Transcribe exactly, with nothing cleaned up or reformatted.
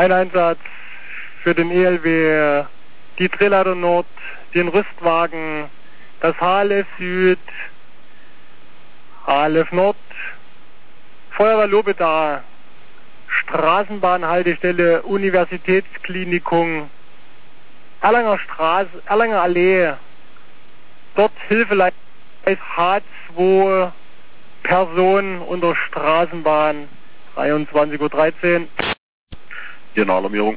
Ein Einsatz für den E L W, die Drehleiter Nord, den Rüstwagen, das H L F Süd, H L F Nord, Feuerwehr Lobeda, Straßenbahnhaltestelle Universitätsklinikum, Erlanger Straße, Erlanger Allee, dort Hilfeleistung H zwei, Person unter Straßenbahn, dreiundzwanzig Uhr dreizehn. Hier eine Alarmierung.